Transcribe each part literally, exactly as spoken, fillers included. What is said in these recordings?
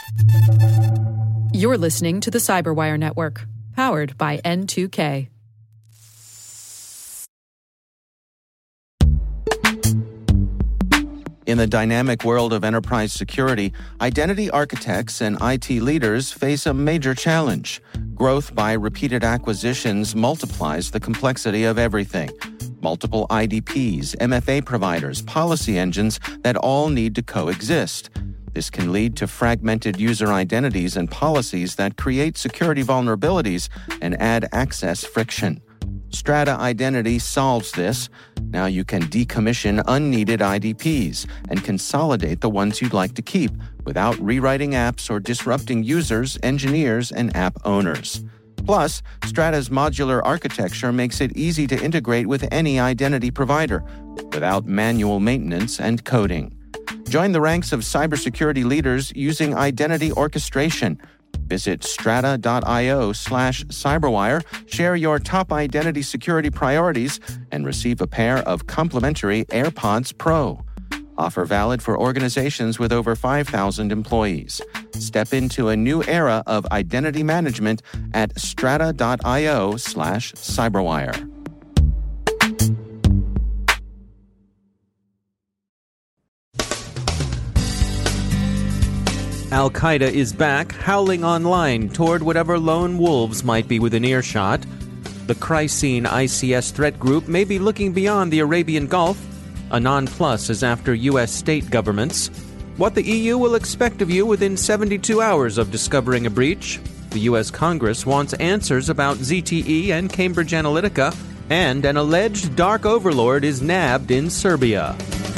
You're listening to the Cyberwire Network, powered by N two K. In the dynamic world of enterprise security, identity architects and I T leaders face a major challenge. Growth by repeated acquisitions multiplies the complexity of everything. Multiple I D Ps, M F A providers, policy engines that all need to coexist. This can lead to fragmented user identities and policies that create security vulnerabilities and add access friction. Strata Identity solves this. Now you can decommission unneeded I D Ps and consolidate the ones you'd like to keep without rewriting apps or disrupting users, engineers, and app owners. Plus, Strata's modular architecture makes it easy to integrate with any identity provider without manual maintenance and coding. Join the ranks of cybersecurity leaders using identity orchestration. Visit strata.io slash cyberwire, share your top identity security priorities, and receive a pair of complimentary AirPods Pro. Offer valid for organizations with over five thousand employees. Step into a new era of identity management at strata.io slash cyberwire. Al-Qaeda is back, howling online toward whatever lone wolves might be within earshot. The Chryssine I C S threat group may be looking beyond the Arabian Gulf. Anon Plus is after U S state governments. What the E U will expect of you within seventy-two hours of discovering a breach. The U S Congress wants answers about Z T E and Cambridge Analytica. And an alleged dark overlord is nabbed in Serbia.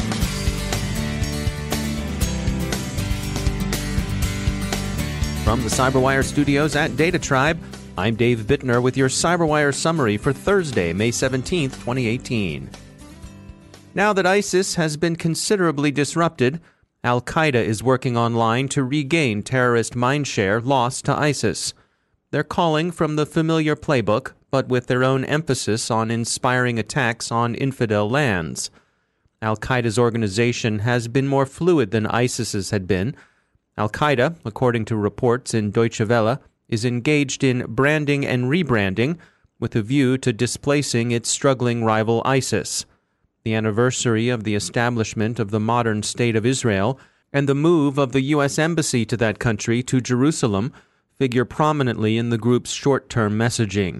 From the Cyberwire studios at Data Tribe, I'm Dave Bittner with your Cyberwire summary for Thursday, May seventeenth, twenty eighteen. Now that ISIS has been considerably disrupted, Al-Qaeda is working online to regain terrorist mindshare lost to ISIS. They're calling from the familiar playbook, but with their own emphasis on inspiring attacks on infidel lands. Al-Qaeda's organization has been more fluid than ISIS's had been. Al-Qaeda, according to reports in Deutsche Welle, is engaged in branding and rebranding with a view to displacing its struggling rival ISIS. The anniversary of the establishment of the modern State of Israel and the move of the U S Embassy to that country to Jerusalem figure prominently in the group's short-term messaging.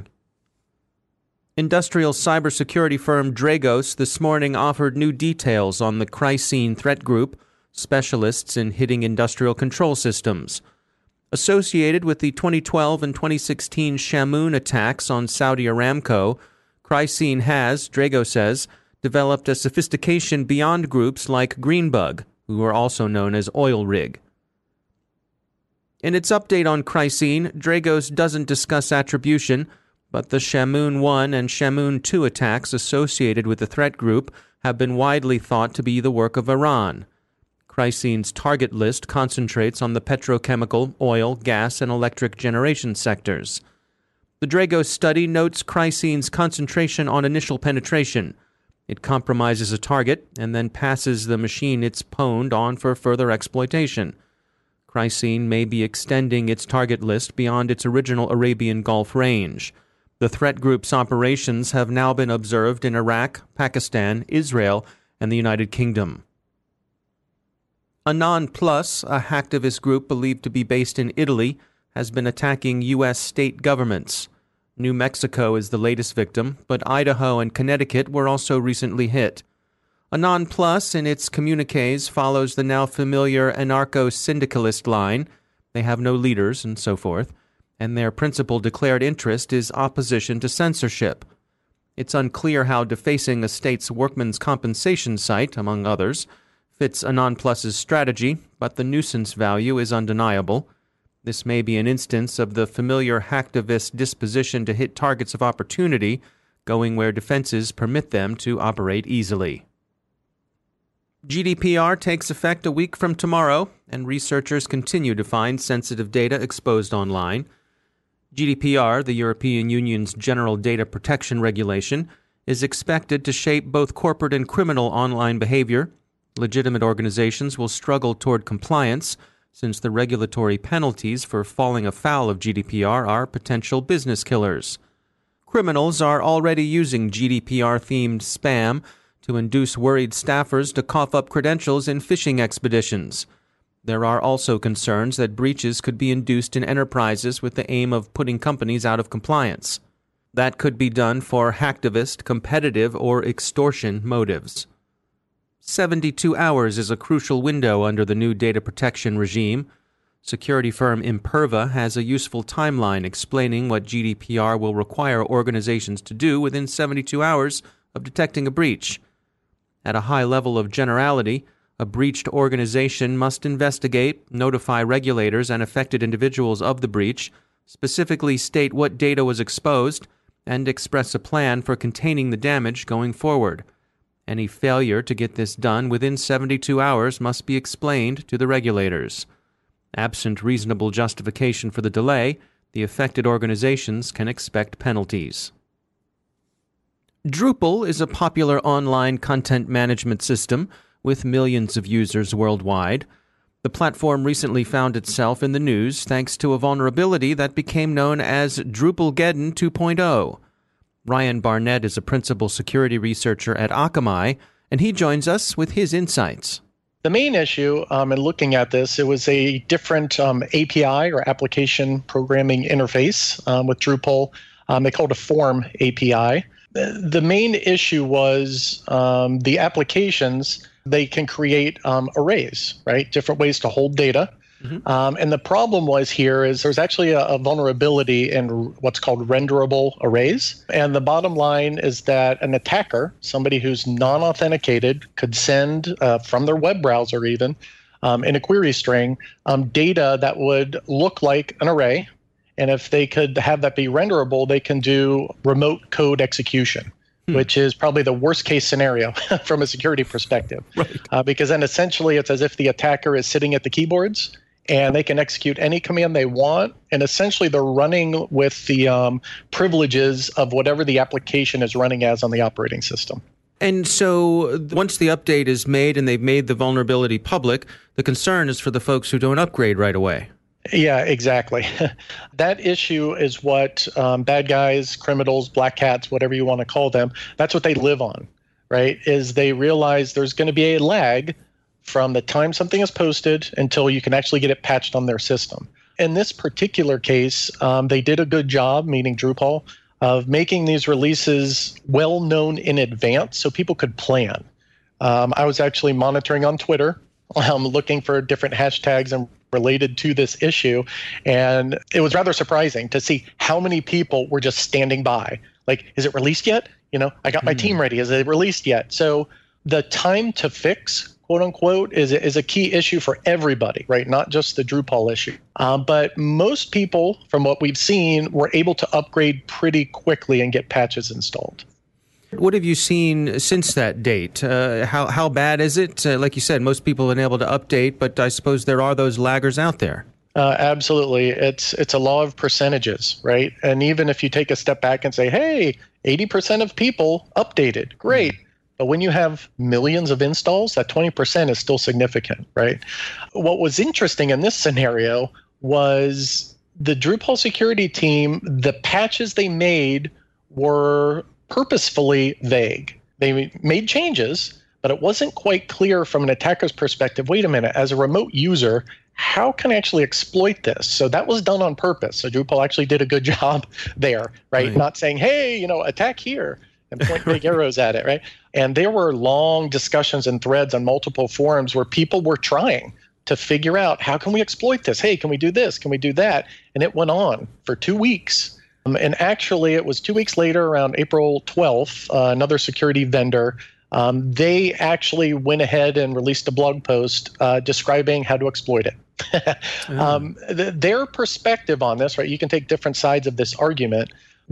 Industrial cybersecurity firm Dragos this morning offered new details on the Chryssine threat group, specialists in hitting industrial control systems. Associated with the twenty twelve and twenty sixteen Shamoon attacks on Saudi Aramco, Chryssine has, Drago says, developed a sophistication beyond groups like Greenbug, who are also known as Oil Rig. In its update on Chryssine, Dragos doesn't discuss attribution, but the Shamoon one and Shamoon two attacks associated with the threat group have been widely thought to be the work of Iran. Chryssine's target list concentrates on the petrochemical, oil, gas, and electric generation sectors. The Dragos study notes Chryssine's concentration on initial penetration. It compromises a target and then passes the machine it's pwned on for further exploitation. Chryssine may be extending its target list beyond its original Arabian Gulf range. The threat group's operations have now been observed in Iraq, Pakistan, Israel, and the United Kingdom. Anon Plus, a hacktivist group believed to be based in Italy, has been attacking U S state governments. New Mexico is the latest victim, but Idaho and Connecticut were also recently hit. Anon Plus, in its communiques, follows the now familiar anarcho-syndicalist line. They have no leaders and so forth, and their principal declared interest is opposition to censorship. It's unclear how defacing a state's workmen's compensation site, among others, fits Anon Plus's strategy, but the nuisance value is undeniable. This may be an instance of the familiar hacktivist disposition to hit targets of opportunity, going where defenses permit them to operate easily. G D P R takes effect a week from tomorrow, and researchers continue to find sensitive data exposed online. G D P R, the European Union's General Data Protection Regulation, is expected to shape both corporate and criminal online behavior. Legitimate organizations will struggle toward compliance, since the regulatory penalties for falling afoul of G D P R are potential business killers. Criminals are already using G D P R-themed spam to induce worried staffers to cough up credentials in phishing expeditions. There are also concerns that breaches could be induced in enterprises with the aim of putting companies out of compliance. That could be done for hacktivist, competitive, or extortion motives. seventy-two hours is a crucial window under the new data protection regime. Security firm Imperva has a useful timeline explaining what G D P R will require organizations to do within seventy-two hours of detecting a breach. At a high level of generality, a breached organization must investigate, notify regulators and affected individuals of the breach, specifically state what data was exposed, and express a plan for containing the damage going forward. Any failure to get this done within seventy-two hours must be explained to the regulators. Absent reasonable justification for the delay, the affected organizations can expect penalties. Drupal is a popular online content management system with millions of users worldwide. The platform recently found itself in the news thanks to a vulnerability that became known as Drupalgeddon two point oh. Ryan Barnett is a principal security researcher at Akamai, and he joins us with his insights. The main issue um, in looking at this, it was a different um, A P I or application programming interface um, with Drupal. Um, they called it a form A P I. The main issue was um, the applications, they can create um, arrays, right? Different ways to hold data. Mm-hmm. Um, and the problem was here is there's actually a, a vulnerability in what's called renderable arrays. And the bottom line is that an attacker, somebody who's non-authenticated, could send uh, from their web browser even um, in a query string um, data that would look like an array. And if they could have that be renderable, they can do remote code execution, hmm. which is probably the worst case scenario from a security perspective. Right. Uh, because then essentially it's as if the attacker is sitting at the keyboards and they can execute any command they want. And essentially they're running with the um, privileges of whatever the application is running as on the operating system. And so once the update is made and they've made the vulnerability public, the concern is for the folks who don't upgrade right away. Yeah, exactly. That issue is what um, bad guys, criminals, black hats, whatever you want to call them, that's what they live on, right? Is they realize there's going to be a lag from the time something is posted until you can actually get it patched on their system. In this particular case, um, they did a good job, meaning Drupal, of making these releases well known in advance so people could plan. Um, I was actually monitoring on Twitter, um, looking for different hashtags and related to this issue. And it was rather surprising to see how many people were just standing by. Like, is it released yet? You know, I got my mm. team ready. Is it released yet? So the time to fix, quote unquote, is, is a key issue for everybody, right? Not just the Drupal issue. Um, but most people, from what we've seen, were able to upgrade pretty quickly and get patches installed. What have you seen since that date? Uh, how how bad is it? Uh, like you said, most people have been able to update, but I suppose there are those laggers out there. Uh, absolutely. It's it's a law of percentages, right? And even if you take a step back and say, hey, eighty percent of people updated, great. Mm. But when you have millions of installs, that twenty percent is still significant, right? What was interesting in this scenario was the Drupal security team, the patches they made were purposefully vague. They made changes, but it wasn't quite clear from an attacker's perspective, wait a minute, as a remote user, how can I actually exploit this? So that was done on purpose. So Drupal actually did a good job there, right? right. Not saying, hey, you know, attack here and point big arrows at it, right? And there were long discussions and threads on multiple forums where people were trying to figure out, how can we exploit this? Hey, can we do this? Can we do that? And it went on for two weeks. Um, and actually, it was two weeks later, around April twelfth, uh, another security vendor, um, they actually went ahead and released a blog post uh, describing how to exploit it. mm. um, th- their perspective on this, right, you can take different sides of this argument,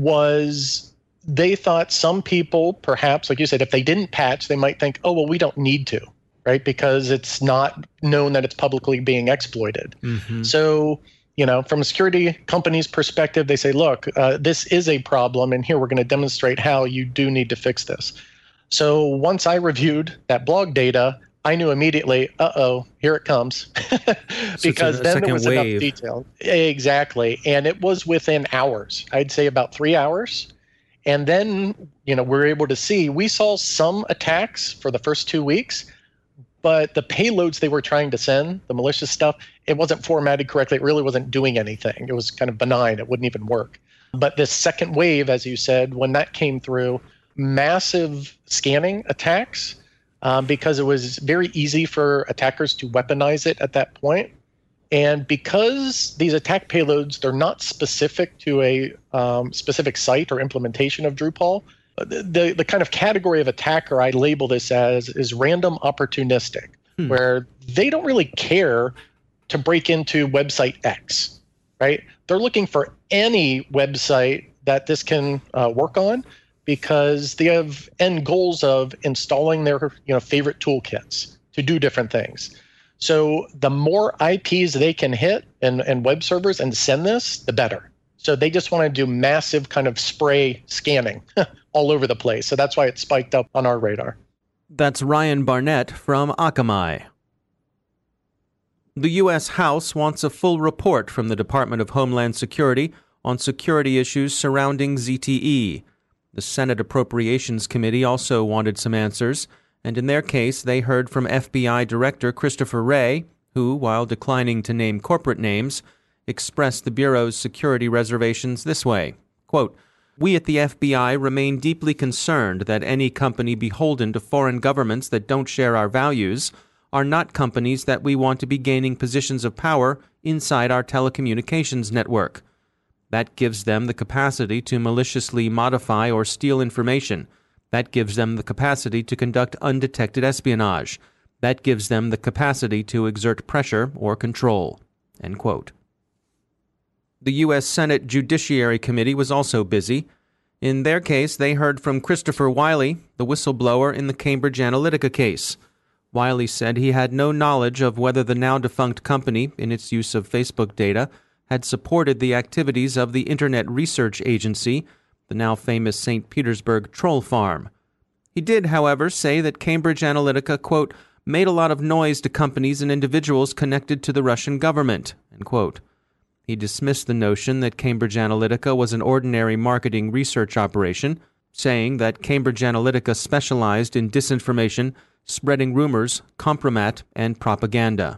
was they thought some people, perhaps, like you said, if they didn't patch, they might think, oh, well, we don't need to, right, because it's not known that it's publicly being exploited. Mm-hmm. So, you know, from a security company's perspective, they say, look, uh, this is a problem, and here we're going to demonstrate how you do need to fix this. So once I reviewed that blog data, I knew immediately, uh-oh, here it comes. Because so a, a then there was wave. enough detail. Exactly. And it was within hours. I'd say about three hours. And then, you know, we were able to see, we saw some attacks for the first two weeks, but the payloads they were trying to send, the malicious stuff, it wasn't formatted correctly. It really wasn't doing anything. It was kind of benign. It wouldn't even work. But this second wave, as you said, when that came through, massive scanning attacks, um, because it was very easy for attackers to weaponize it at that point. And because these attack payloads, they're not specific to a um, specific site or implementation of Drupal, the, the, the kind of category of attacker I label this as is random opportunistic, hmm. where they don't really care to break into website X, right? They're looking for any website that this can uh, work on, because they have end goals of installing their you know favorite toolkits to do different things. So the more I Ps they can hit and, and web servers and send this, the better. So they just want to do massive kind of spray scanning all over the place. So that's why it spiked up on our radar. That's Ryan Barnett from Akamai. The U S House wants a full report from the Department of Homeland Security on security issues surrounding Z T E. The Senate Appropriations Committee also wanted some answers, and in their case, they heard from F B I Director Christopher Wray, who, while declining to name corporate names, expressed the Bureau's security reservations this way, quote, "We at the F B I remain deeply concerned that any company beholden to foreign governments that don't share our values are not companies that we want to be gaining positions of power inside our telecommunications network. That gives them the capacity to maliciously modify or steal information. That gives them the capacity to conduct undetected espionage. That gives them the capacity to exert pressure or control." End quote. The U S Senate Judiciary Committee was also busy. In their case, they heard from Christopher Wiley, the whistleblower in the Cambridge Analytica case. Wiley said he had no knowledge of whether the now-defunct company, in its use of Facebook data, had supported the activities of the Internet Research Agency, the now famous Saint Petersburg troll farm. He did, however, say that Cambridge Analytica, quote, "made a lot of noise to companies and individuals connected to the Russian government," end quote. He dismissed the notion that Cambridge Analytica was an ordinary marketing research operation, saying that Cambridge Analytica specialized in disinformation, spreading rumors, compromat, and propaganda.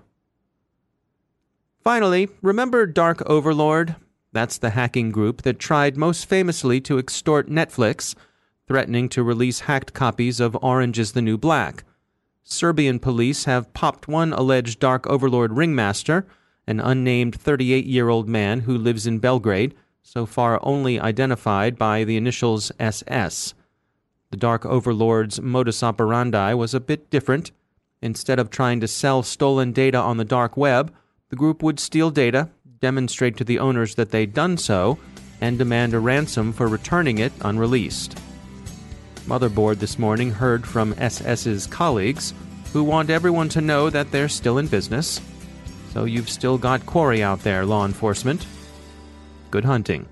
Finally, remember Dark Overlord? That's the hacking group that tried most famously to extort Netflix, threatening to release hacked copies of Orange is the New Black. Serbian police have popped one alleged Dark Overlord ringmaster, an unnamed thirty-eight-year-old man who lives in Belgrade, so far only identified by the initials S S. The Dark Overlord's modus operandi was a bit different. Instead of trying to sell stolen data on the dark web, the group would steal data, demonstrate to the owners that they'd done so, and demand a ransom for returning it unreleased. Motherboard this morning heard from S S's colleagues, who want everyone to know that they're still in business. So you've still got quarry out there, law enforcement. Good hunting.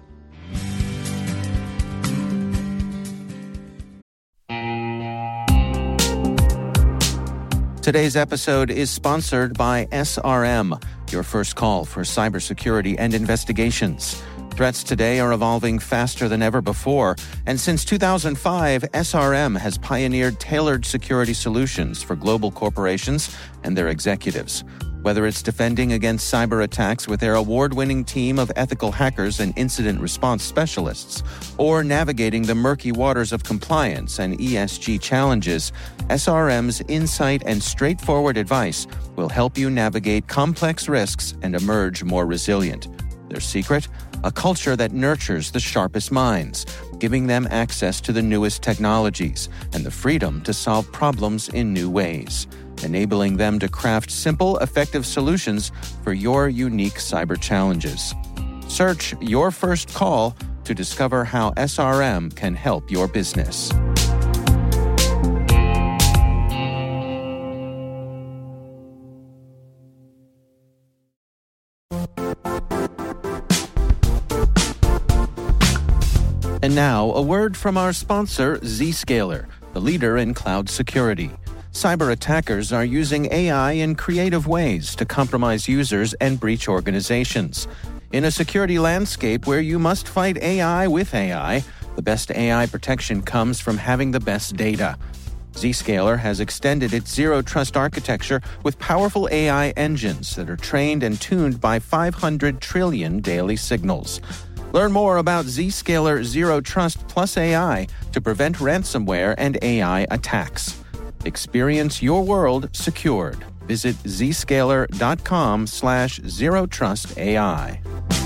Today's episode is sponsored by S R M, your first call for cybersecurity and investigations. Threats today are evolving faster than ever before, and since two thousand five, S R M has pioneered tailored security solutions for global corporations and their executives. Whether it's defending against cyber attacks with their award-winning team of ethical hackers and incident response specialists, or navigating the murky waters of compliance and E S G challenges, S R M's insight and straightforward advice will help you navigate complex risks and emerge more resilient. Their secret? A culture that nurtures the sharpest minds, giving them access to the newest technologies and the freedom to solve problems in new ways, enabling them to craft simple, effective solutions for your unique cyber challenges. Search Your First Call to discover how S R M can help your business. And now, a word from our sponsor, Zscaler, the leader in cloud security. Cyber attackers are using A I in creative ways to compromise users and breach organizations. In a security landscape where you must fight A I with A I, the best A I protection comes from having the best data. Zscaler has extended its Zero Trust architecture with powerful A I engines that are trained and tuned by five hundred trillion daily signals. Learn more about Zscaler Zero Trust plus A I to prevent ransomware and A I attacks. Experience your world secured. Visit zscaler.com slash zero trust AI.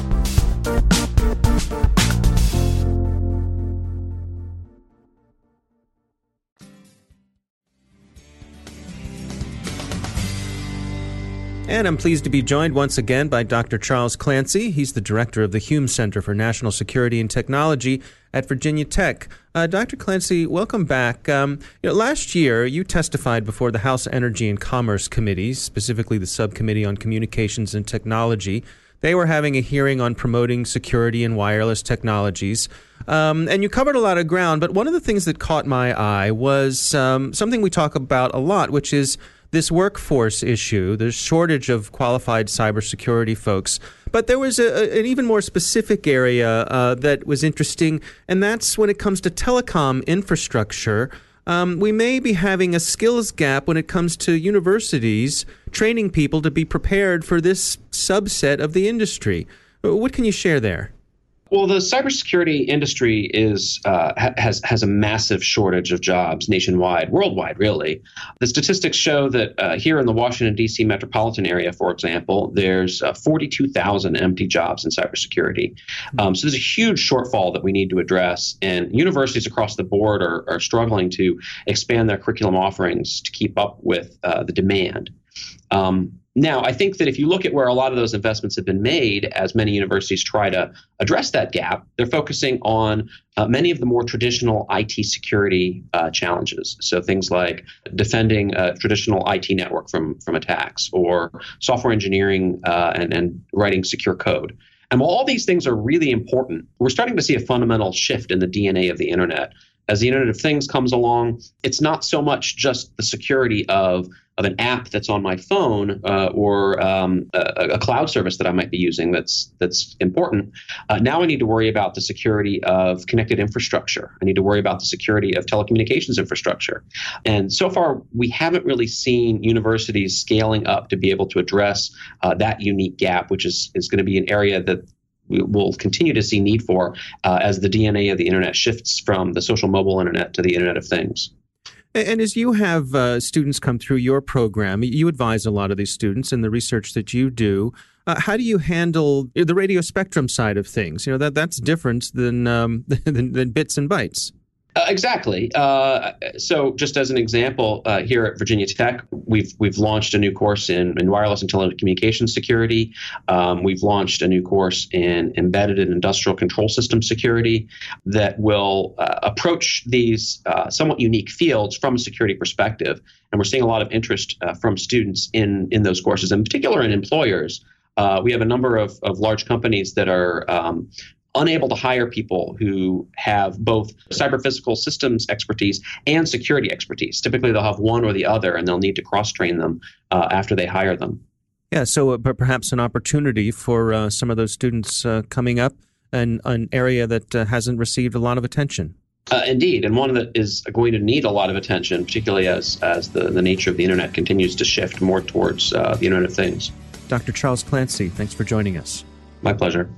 And I'm pleased to be joined once again by Doctor Charles Clancy. He's the director of the Hume Center for National Security and Technology at Virginia Tech. Uh, Doctor Clancy, welcome back. Um, you know, last year, you testified before the House Energy and Commerce Committee, specifically the Subcommittee on Communications and Technology. They were having a hearing on promoting security in wireless technologies. Um, and you covered a lot of ground, but one of the things that caught my eye was um, something we talk about a lot, which is this workforce issue, the shortage of qualified cybersecurity folks. But there was a, an even more specific area uh, that was interesting, and that's when it comes to telecom infrastructure. Um, we may be having a skills gap when it comes to universities training people to be prepared for this subset of the industry. What can you share there? Well, the cybersecurity industry is uh, ha- has has a massive shortage of jobs nationwide, worldwide, really. The statistics show that uh, here in the Washington, D C metropolitan area, for example, there's uh, forty-two thousand empty jobs in cybersecurity. Um, so there's a huge shortfall that we need to address, and universities across the board are, are struggling to expand their curriculum offerings to keep up with uh, the demand. Um, Now, I think that if you look at where a lot of those investments have been made, as many universities try to address that gap, they're focusing on uh, many of the more traditional I T security uh, challenges. So things like defending a traditional I T network from, from attacks, or software engineering uh, and, and writing secure code. And while all these things are really important, we're starting to see a fundamental shift in the D N A of the internet. As the Internet of Things comes along, it's not so much just the security of, of an app that's on my phone uh, or um, a, a cloud service that I might be using that's that's important. Uh, now I need to worry about the security of connected infrastructure. I need to worry about the security of telecommunications infrastructure. And so far, we haven't really seen universities scaling up to be able to address uh, that unique gap, which is, is going to be an area that we will continue to see need for uh, as the D N A of the internet shifts from the social mobile internet to the Internet of Things. And as you have uh, students come through your program, you advise a lot of these students in the research that you do. Uh, how do you handle the radio spectrum side of things? You know, that that's different than um, than, than bits and bytes. Uh, exactly. Uh, so just as an example, uh, here at Virginia Tech, we've we've launched a new course in, in wireless and telecommunications security. Um, we've launched a new course in embedded and industrial control system security that will uh, approach these uh, somewhat unique fields from a security perspective. And we're seeing a lot of interest uh, from students in, in those courses, in particular in employers. Uh, we have a number of, of large companies that are um, unable to hire people who have both cyber physical systems expertise and security expertise. Typically, they'll have one or the other, and they'll need to cross-train them uh, after they hire them. Yeah, so uh, perhaps an opportunity for uh, some of those students uh, coming up in an area that uh, hasn't received a lot of attention. Uh, indeed, and one that is going to need a lot of attention, particularly as, as the, the nature of the internet continues to shift more towards uh, the Internet of Things. Doctor Charles Clancy, thanks for joining us. My pleasure.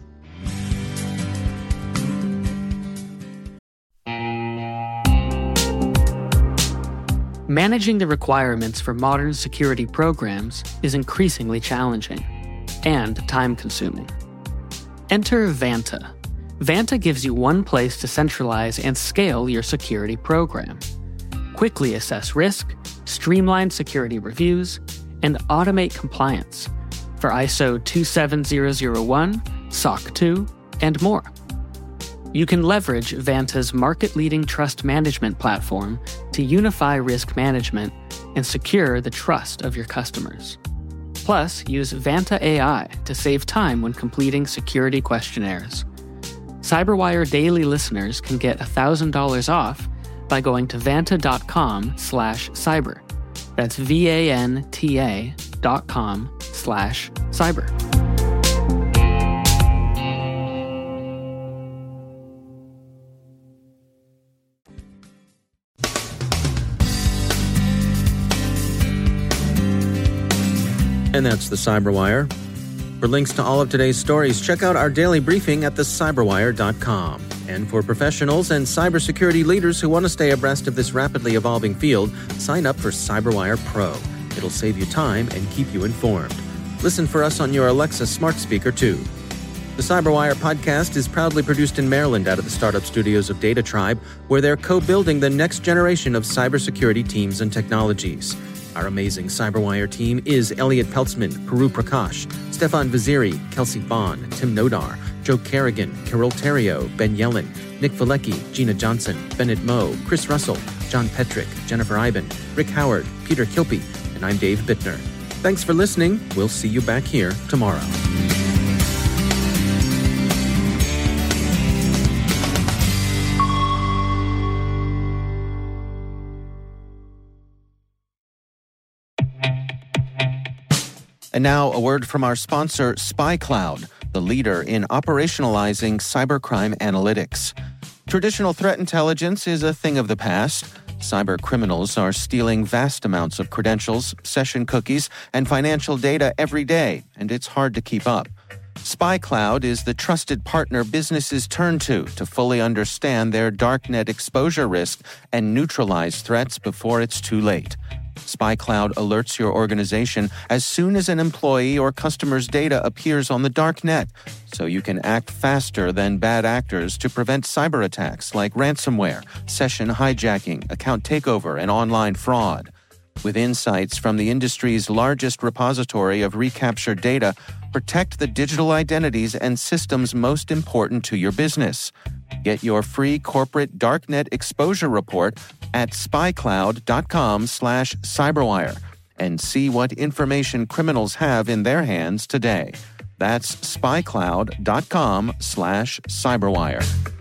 Managing the requirements for modern security programs is increasingly challenging and time-consuming. Enter Vanta. Vanta gives you one place to centralize and scale your security program. Quickly assess risk, streamline security reviews, and automate compliance for I S O two seven zero zero one, S O C two, and more. You can leverage Vanta's market-leading trust management platform to unify risk management and secure the trust of your customers. Plus, use Vanta A I to save time when completing security questionnaires. CyberWire Daily listeners can get one thousand dollars off by going to vanta.com slash cyber. That's V-A-N-T-A dot com slash cyber. And that's the Cyberwire. For links to all of today's stories, check out our daily briefing at the cyberwire dot com. And for professionals and cybersecurity leaders who want to stay abreast of this rapidly evolving field, sign up for CyberWire Pro. It'll save you time and keep you informed. Listen for us on your Alexa smart speaker, too. The Cyberwire podcast is proudly produced in Maryland out of the startup studios of Data Tribe, where they're co-building the next generation of cybersecurity teams and technologies. Our amazing Cyberwire team is Elliot Peltzman, Puru Prakash, Stefan Vaziri, Kelsey Bond, Tim Nodar, Joe Kerrigan, Carol Terrio, Ben Yellen, Nick Valecki, Gina Johnson, Bennett Moe, Chris Russell, John Petrick, Jennifer Iben, Rick Howard, Peter Kilpie, and I'm Dave Bittner. Thanks for listening. We'll see you back here tomorrow. And now, a word from our sponsor, SpyCloud, the leader in operationalizing cybercrime analytics. Traditional threat intelligence is a thing of the past. Cyber criminals are stealing vast amounts of credentials, session cookies, and financial data every day, and it's hard to keep up. SpyCloud is the trusted partner businesses turn to to fully understand their darknet exposure risk and neutralize threats before it's too late. SpyCloud alerts your organization as soon as an employee or customer's data appears on the dark net, so you can act faster than bad actors to prevent cyber attacks like ransomware, session hijacking, account takeover, and online fraud. With insights from the industry's largest repository of recaptured data, protect the digital identities and systems most important to your business. Get your free corporate darknet exposure report at spycloud.com slash cyberwire and see what information criminals have in their hands today. That's spycloud.com slash cyberwire.